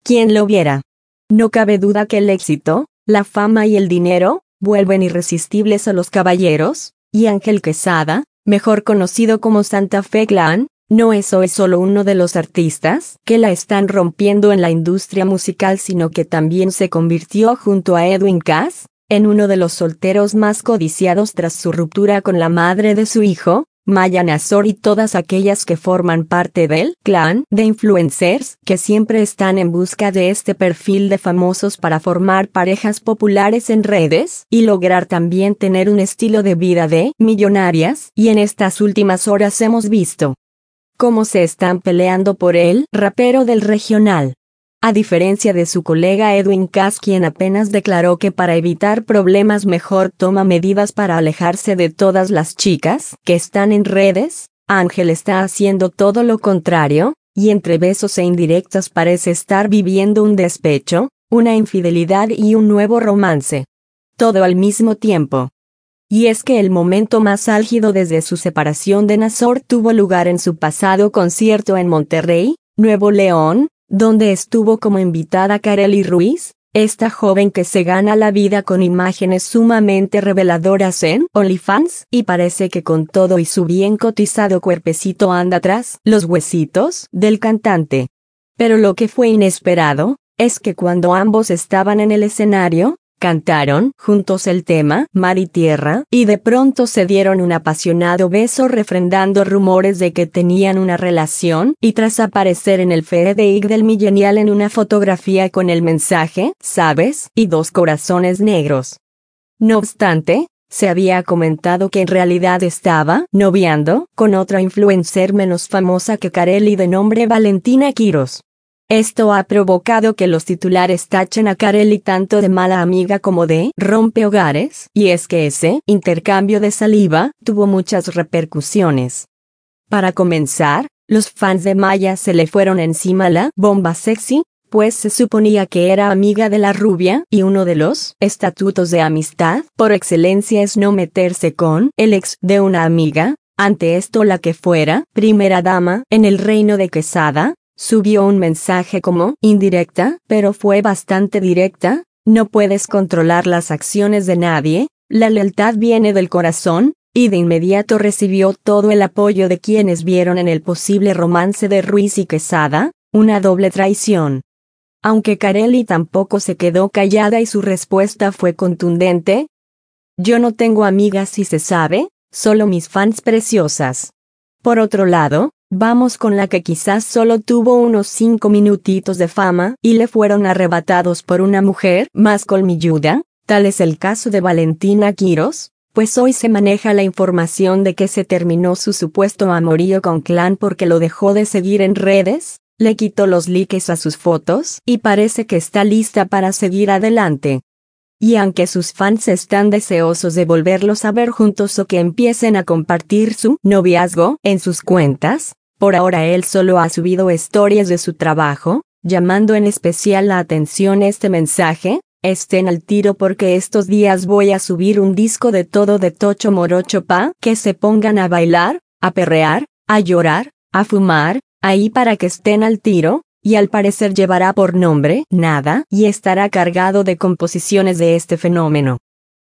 ¿Quién lo viera? No cabe duda que el éxito, la fama y el dinero, vuelven irresistibles a los caballeros, y Ángel Quesada, mejor conocido como Santa Fe Clan, no es hoy solo uno de los artistas que la están rompiendo en la industria musical, sino que también se convirtió junto a Edwin Cass, en uno de los solteros más codiciados tras su ruptura con la madre de su hijo, Maya Nazor, y todas aquellas que forman parte del clan de influencers que siempre están en busca de este perfil de famosos para formar parejas populares en redes y lograr también tener un estilo de vida de millonarias, y en estas últimas horas hemos visto cómo se están peleando por el rapero del regional. A diferencia de su colega Edwin Cass, quien apenas declaró que para evitar problemas mejor toma medidas para alejarse de todas las chicas que están en redes, Ángel está haciendo todo lo contrario, y entre besos e indirectas parece estar viviendo un despecho, una infidelidad y un nuevo romance. Todo al mismo tiempo. Y es que el momento más álgido desde su separación de Nazor tuvo lugar en su pasado concierto en Monterrey, Nuevo León, donde estuvo como invitada Karely Ruiz, esta joven que se gana la vida con imágenes sumamente reveladoras en OnlyFans, y parece que con todo y su bien cotizado cuerpecito anda tras los huesitos del cantante. Pero lo que fue inesperado, es que cuando ambos estaban en el escenario, cantaron juntos el tema Mar y Tierra, y de pronto se dieron un apasionado beso, refrendando rumores de que tenían una relación, y tras aparecer en el feed del millennial en una fotografía con el mensaje, ¿sabes?, y dos corazones negros. No obstante, se había comentado que en realidad estaba noviando con otra influencer menos famosa que Karely de nombre Valentina Quiros. Esto ha provocado que los titulares tachen a Karely tanto de mala amiga como de rompehogares, y es que ese intercambio de saliva tuvo muchas repercusiones. Para comenzar, los fans de Maya se le fueron encima la bomba sexy, pues se suponía que era amiga de la rubia, y uno de los estatutos de amistad por excelencia es no meterse con el ex de una amiga. Ante esto, la que fuera primera dama en el reino de Quesada subió un mensaje como indirecta, pero fue bastante directa: no puedes controlar las acciones de nadie, la lealtad viene del corazón, y de inmediato recibió todo el apoyo de quienes vieron en el posible romance de Ruiz y Quesada una doble traición. Aunque Karely tampoco se quedó callada y su respuesta fue contundente: yo no tengo amigas, si se sabe, solo mis fans preciosas. Por otro lado, vamos con la que quizás solo tuvo unos 5 minutitos de fama y le fueron arrebatados por una mujer más colmilluda. Tal es el caso de Valentina Quiros, pues hoy se maneja la información de que se terminó su supuesto amorío con Clan porque lo dejó de seguir en redes, le quitó los likes a sus fotos y parece que está lista para seguir adelante. Y aunque sus fans están deseosos de volverlos a ver juntos o que empiecen a compartir su noviazgo en sus cuentas, por ahora él solo ha subido historias de su trabajo, llamando en especial la atención este mensaje: estén al tiro porque estos días voy a subir un disco de todo de Tocho Morocho pa' que se pongan a bailar, a perrear, a llorar, a fumar, ahí para que estén al tiro. Y al parecer llevará por nombre Nada y estará cargado de composiciones de este fenómeno.